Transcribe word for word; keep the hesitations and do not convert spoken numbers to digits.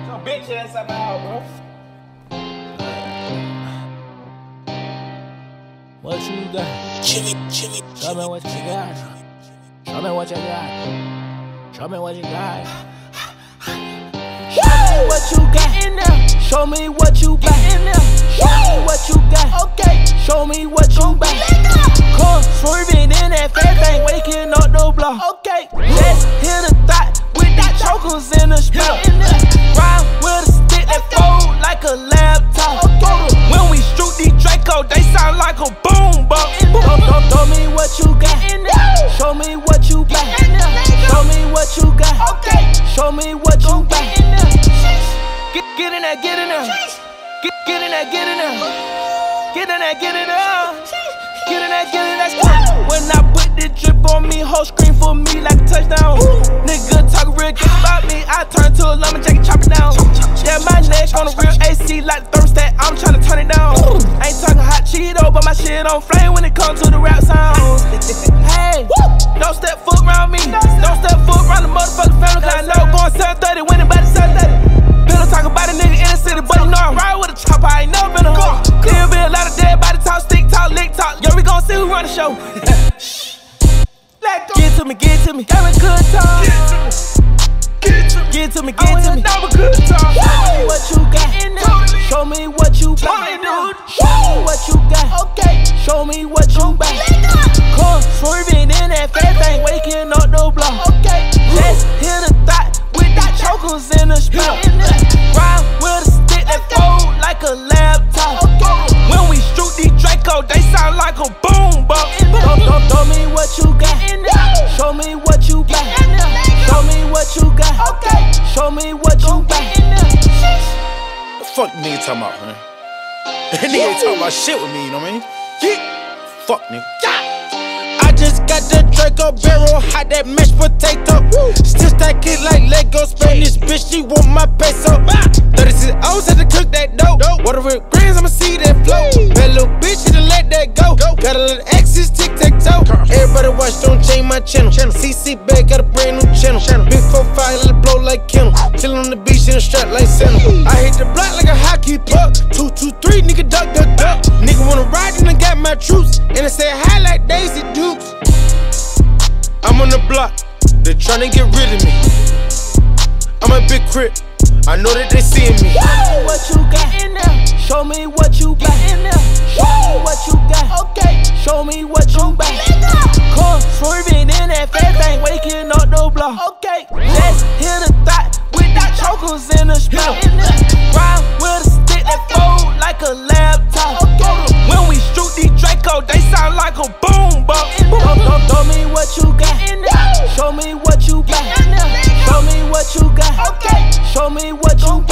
Your bitch ass out my house, bro. What you got? Chili, chili, Show me what you got. Show me what you got. Show me what you got. Show me what you got in there. Show me what you got in there. Show me what you got. Okay. Show me what you got. Come swerving in that fat thing, waking up the block. Okay. Let's hit a thought with the chokers in the spot. Ride with a stick that fold like a laptop. When we shoot these Draco, they sound like a boom bop. Don't, don't, show me what you got. Show me what you got. Show me what you got. Okay. Show me what you got. Get, get in there, get in there. Get, get in there, get in there. Get in there, get in there. Get in there, get in there. When I put the drip on me, whole screen for me like a touchdown. Nigga talk real good about me, I turn to a lumberjack and chop it down. Yeah, my neck on a real A C like the thermostat, I'm tryna turn it down. I ain't talking hot Cheeto, but my shit on flame when it comes to the rap sound. Hey, don't step foot around me, don't step foot around the motherfucking family, cause I know going seven thirty, winning by the seven thirty. Pillow talk about a nigga in the city, but you know I ride with a chopper, I ain't never been a hoe. There'll be a lot of dead body talk, stick talk, lick talk. Yo, we gon' see who run the show. Let go. Get to me, get to me. Have a good time. Get to me, get to me. Have a good time. Show me what you got. Show me what you got. Show me what you got. Okay. Show me what you got. Come swerving in that fat thing, waking up the block. Okay. Let's hit a thought with the chokers in the spot. Ride with a stick that fold like a laptop. When we shoot these Draco, they sound like a boom bop. Don't, don't, show me what you got. Show me what you got. Show me what you got. Okay. Show me what you got. The fuck nigga talking about, man? That nigga ain't talking about shit with me, you know what I mean? Yeah. Fuck nigga. I just got the Draco barrel, hot that mashed potato. Still stack it like Lego, spend this bitch, she want my peso. thirty-six O's had to cook that dope. Water with grains, I'ma see that flow. Bad little bitch, she done let that go. Got a little X's, tic tac toe. Everybody watch, don't change my channel. C C bag, got a brand new channel. Big four five, let it blow like Kennel. Chillin' on the beach, in a strap like Santa. I hit the block like a hockey puck. Two, two, three, nigga duck, duck, duck. Nigga wanna ride, and I got my troops. And I say hi like Daisy Dukes. I'm on the block, they tryna get rid of me. I'm a big crip, I know that they seeing me. Show me what you got in there. Show me what you got in there. Show me what you got. Okay. Show me what you got. Come swerving in that fat thing, waking up the block. Okay. Let's hit a thought with the chokers in the spot. Ride with a stick that fold like a laptop. When we shoot these Draco, they sound like a boom bop. Don't, don't, show me what you got. Show me what you got. Show me what you got. Okay. Show me what you got.